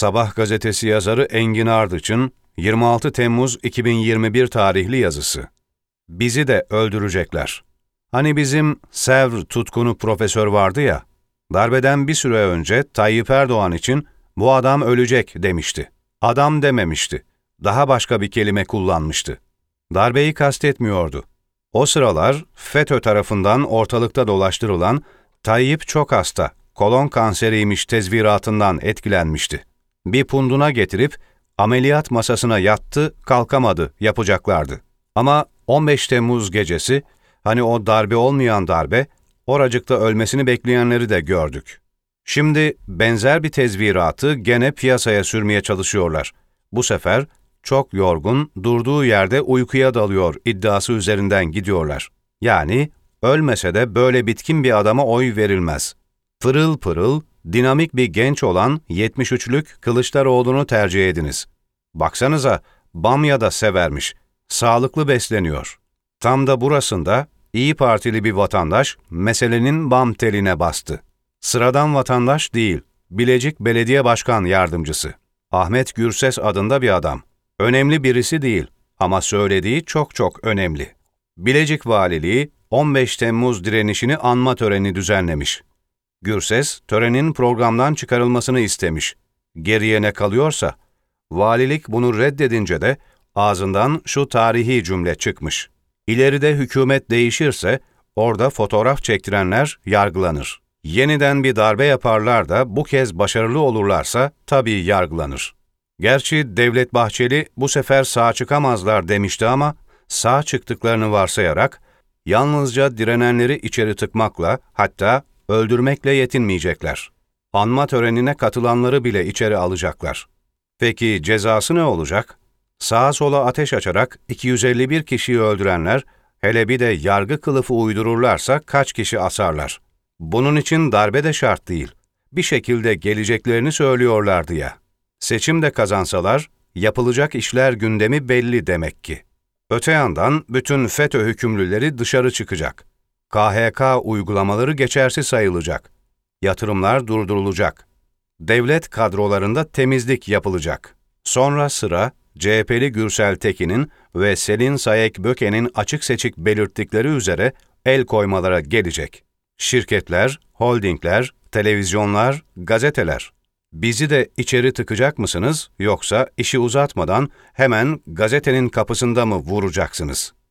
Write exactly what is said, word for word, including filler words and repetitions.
Sabah gazetesi yazarı Engin Ardıç'ın yirmi altı Temmuz iki bin yirmi bir tarihli yazısı. Bizi de öldürecekler. Hani bizim Sevr tutkunu profesör vardı ya, darbeden bir süre önce Tayyip Erdoğan için bu adam ölecek demişti. Adam dememişti. Daha başka bir kelime kullanmıştı. Darbeyi kastetmiyordu. O sıralar FETÖ tarafından ortalıkta dolaştırılan Tayyip çok hasta, kolon kanseriymiş tezviratından etkilenmişti. Bir punduna getirip ameliyat masasına yattı, kalkamadı yapacaklardı. Ama on beş Temmuz gecesi, hani o darbe olmayan darbe, oracıkta ölmesini bekleyenleri de gördük. Şimdi benzer bir tezviratı gene piyasaya sürmeye çalışıyorlar. Bu sefer çok yorgun, durduğu yerde uykuya dalıyor iddiası üzerinden gidiyorlar. Yani ölmese de böyle bitkin bir adama oy verilmez. Pırıl pırıl, dinamik bir genç olan yetmiş üçlük Kılıçdaroğlu'nu tercih ediniz. Baksanıza, bamya da severmiş, sağlıklı besleniyor. Tam da burasında İyi Partili bir vatandaş meselenin bam teline bastı. Sıradan vatandaş değil, Bilecik Belediye Başkan Yardımcısı. Ahmet Gürses adında bir adam. Önemli birisi değil ama söylediği çok çok önemli. Bilecik Valiliği on beş Temmuz direnişini anma töreni düzenlemiş. Gürses, törenin programdan çıkarılmasını istemiş. Geriye ne kalıyorsa, valilik bunu reddedince de ağzından şu tarihi cümle çıkmış. İleride hükümet değişirse, orada fotoğraf çektirenler yargılanır. Yeniden bir darbe yaparlar da bu kez başarılı olurlarsa tabii yargılanır. Gerçi Devlet Bahçeli bu sefer sağ çıkamazlar demişti ama sağ çıktıklarını varsayarak yalnızca direnenleri içeri tıkmakla hatta öldürmekle yetinmeyecekler. Anma törenine katılanları bile içeri alacaklar. Peki cezası ne olacak? Sağa sola ateş açarak iki yüz elli bir kişiyi öldürenler, hele bir de yargı kılıfı uydururlarsa kaç kişi asarlar? Bunun için darbe de şart değil. Bir şekilde geleceklerini söylüyorlardı ya. Seçimde kazansalar, yapılacak işler gündemi belli demek ki. Öte yandan bütün FETÖ hükümlüleri dışarı çıkacak. K H K uygulamaları geçersiz sayılacak. Yatırımlar durdurulacak. Devlet kadrolarında temizlik yapılacak. Sonra sıra C H P'li Gürsel Tekin'in ve Selin Sayek Böke'nin açık seçik belirttikleri üzere el koymalara gelecek. Şirketler, holdingler, televizyonlar, gazeteler. Bizi de içeri tıkacak mısınız yoksa işi uzatmadan hemen gazetenin kapısında mı vuracaksınız?